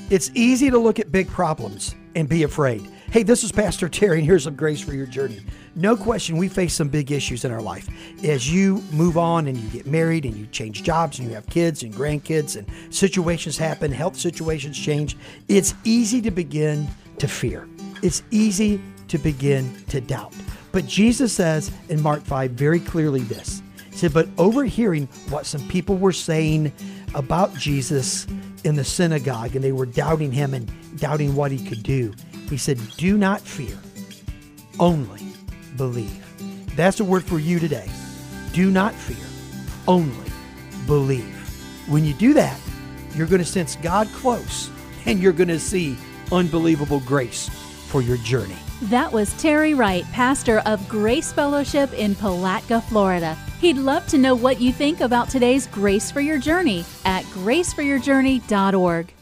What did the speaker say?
It's easy to look at big problems and be afraid. Hey, this is Pastor Terry, and here's some grace for your journey. No question, we face some big issues in our life. As you move on and you get married and you change jobs and you have kids and grandkids and situations happen, health situations change, it's easy to begin to fear. It's easy to begin to doubt. But Jesus says in Mark 5 very clearly this. He said, but overhearing what some people were saying about Jesus in the synagogue, and they were doubting him and doubting what he could do, he said, do not fear, only believe. That's a word for you today. Do not fear, only believe. When you do that, you're going to sense God close, and you're going to see unbelievable grace for your journey. That was Terry Wright, pastor of Grace Fellowship in Palatka, Florida. He'd love to know what you think about today's Grace for Your Journey at graceforyourjourney.org.